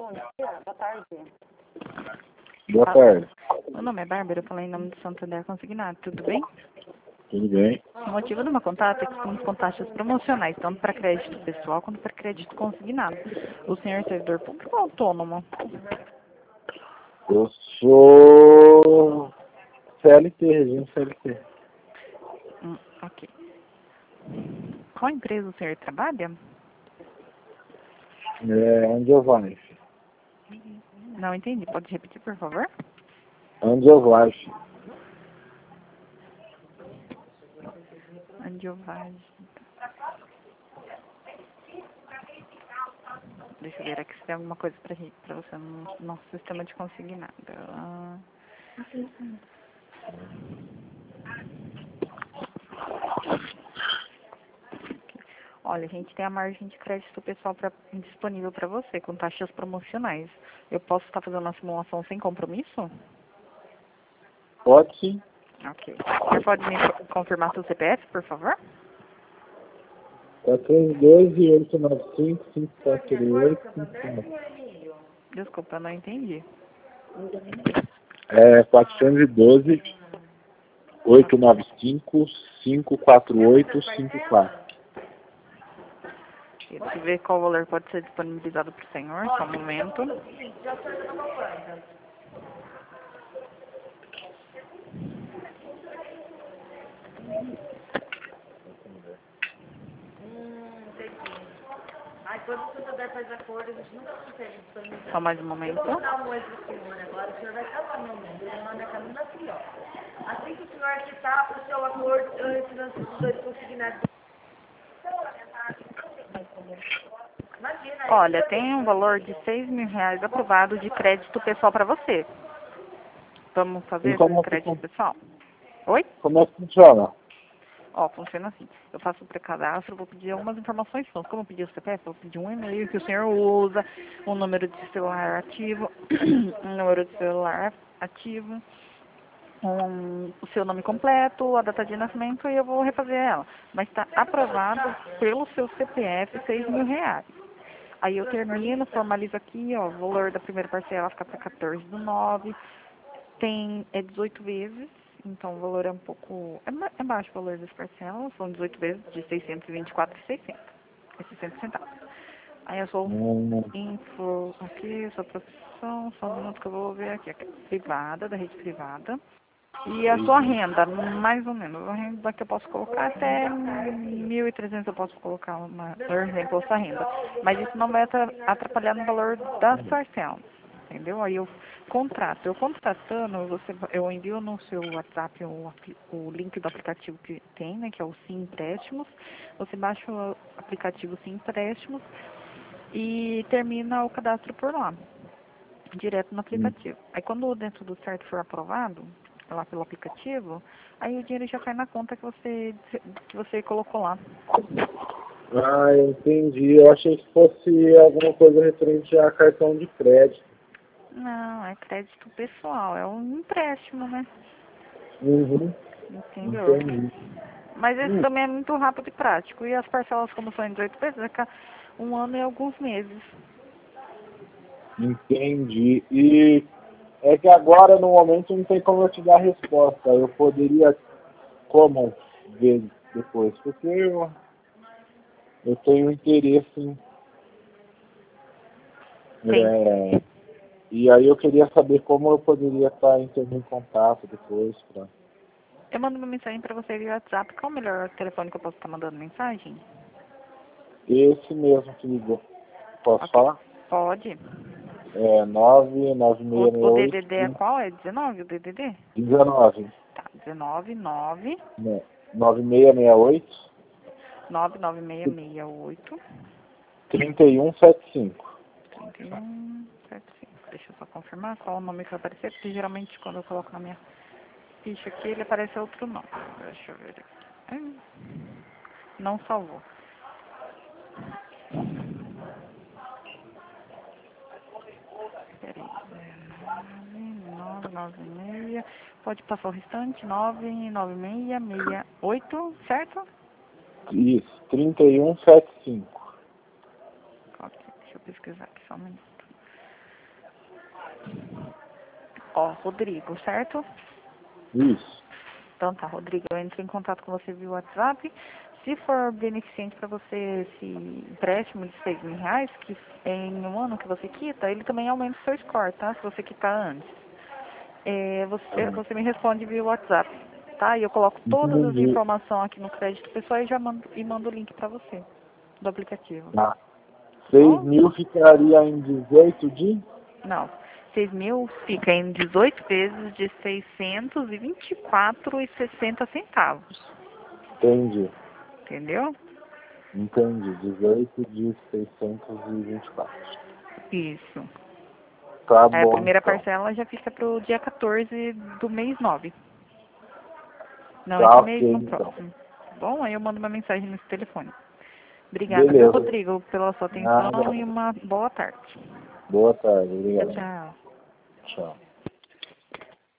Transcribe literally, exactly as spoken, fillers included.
Bom dia, boa tarde. Boa tarde. Meu nome é Bárbara, eu falei em nome do Santander Consignado, tudo bem? Tudo bem? O motivo do meu contato é que estamos com taxas promocionais, tanto para crédito pessoal quanto para crédito consignado. O senhor é servidor público ou autônomo? Eu sou C L T, regime C L T. Hum, ok. Qual empresa o senhor trabalha? É, Angiovlife. Não entendi, pode repetir, por favor? Angiovlife. Andiovagem. Deixa eu ver aqui se tem alguma coisa pra, gente, pra você no nosso sistema de consignado. Ah, olha, a gente tem a margem de crédito pessoal pra, disponível para você, com taxas promocionais. Eu posso estar fazendo uma simulação sem compromisso? Pode sim. Ok. Você pode me confirmar seu C P F, por favor? quatro um dois, oito nove cinco, cinco quatro oito, cinco nove. Desculpa, eu não entendi. É quatro um dois, oito nove cinco, cinco quatro oito, cinco quatro. Deixa eu ver qual valor pode ser disponibilizado para o senhor, só um momento. Aí quando o Santander faz acordo, a gente nunca consegue disponibilizar. Só mais um momento. Eu vou dar um oi pro senhor agora, o senhor vai estar lá no mundo, ele manda a caminho aqui, ó. Assim que o senhor quitar o seu acordo, eu refinancio os dois consignados. Imagina, Olha, tem um valor de seis mil reais aprovado de crédito pessoal para você. Vamos E fazer como, esse crédito pessoal? Oi? como é que funciona? Ó, funciona assim. Eu faço o pré-cadastro, vou pedir algumas informações suas. Como eu pedi o C P F, eu vou pedir um e-mail que o senhor usa, um número de celular ativo, um número de celular ativo, um, o seu nome completo, a data de nascimento e eu vou refazer ela. Mas está aprovado pelo seu C P F seis mil reais. Aí eu termino, formalizo aqui, ó, o valor da primeira parcela fica para quatorze do nove, tem, é dezoito vezes, então o valor é um pouco, é, ba- é baixo o valor das parcelas, são dezoito vezes de seiscentos e vinte e quatro reais e seiscentos, e sessenta centavos. Aí eu sou Hum, info, aqui, sua profissão, só um minuto que eu vou ver aqui, aqui, privada, da rede privada. E a sua renda, mais ou menos, a renda que eu posso colocar até mil e trezentos eu posso colocar, uma, por exemplo, essa renda. Mas isso não vai atra- atrapalhar no valor das parcelas, entendeu? Aí eu contrato. Eu contratando, você, eu envio no seu WhatsApp o, apli- o link do aplicativo que tem, né, que é o Sim Empréstimos. Você baixa o aplicativo Sim Empréstimos e termina o cadastro por lá, direto no hum. aplicativo. Aí quando o dentro do certo for aprovado, lá pelo aplicativo, aí o dinheiro já cai na conta que você, que você colocou lá. Ah, eu entendi. Eu achei que fosse alguma coisa referente a cartão de crédito. Não, é crédito pessoal, é um empréstimo, né? Uhum, Entendeu? entendi. Mas esse Hum, também é muito rápido e prático. E as parcelas, como são em dezoito vezes, vai ficar um ano e alguns meses. entendi. E é que agora, no momento, não tem como eu te dar a resposta. Eu poderia, como, ver depois? Porque eu, eu tenho interesse em... Tem. É, e aí eu queria saber como eu poderia estar entrando em contato depois. Pra... Eu mando uma mensagem pra você via WhatsApp. Qual o melhor telefone que eu posso estar mandando mensagem? Esse mesmo que ligou. Posso Ok. falar? Pode. É nove nove O, seis seis o oito D D D é qual? É dezenove o D D D? dezenove. Tá, dezenove, nove, Né? nove seis seis oito, nove nove seis seis oito, trinta e um setenta e cinco. trinta e um, setenta e cinco. Deixa eu só confirmar qual o nome que vai aparecer, porque geralmente quando eu coloco na minha ficha aqui, ele aparece outro nome. Deixa eu ver aqui. Hum, Não salvou. Peraí. nove nove seis. Pode passar o restante. nove nove seis seis oito, certo? Isso, trinta e um setenta e cinco. Ok, deixa eu pesquisar aqui só um minuto. Ó, Rodrigo, certo? Isso. Então tá, Rodrigo, eu entro em contato com você via WhatsApp. Se for beneficente para você esse empréstimo de seis mil reais, que em um ano que você quita, ele também aumenta o seu score, tá? Se você quitar antes. É, você, você me responde via WhatsApp, tá? E eu coloco todas as Entendi. informações aqui no crédito pessoal e já mando, e mando o link para você do aplicativo. Tá. Tá seis bom? mil ficaria em dezoito de? Não. seis mil fica em dezoito vezes de seiscentos e vinte e quatro e sessenta centavos. Entendi. Entendeu? Entendi. dezoito de seiscentos e vinte e quatro. Isso. Tá Aí a bom, primeira então. parcela já fica pro dia quatorze do mês nove. Não, Tá esse mês, ok, no então. próximo. Tá bom? Aí eu mando uma mensagem nesse telefone. Obrigada, viu, Beleza. Rodrigo, pela sua Nada. atenção e uma boa tarde. Boa tarde. Tchau, Obrigado. tchau. Tchau.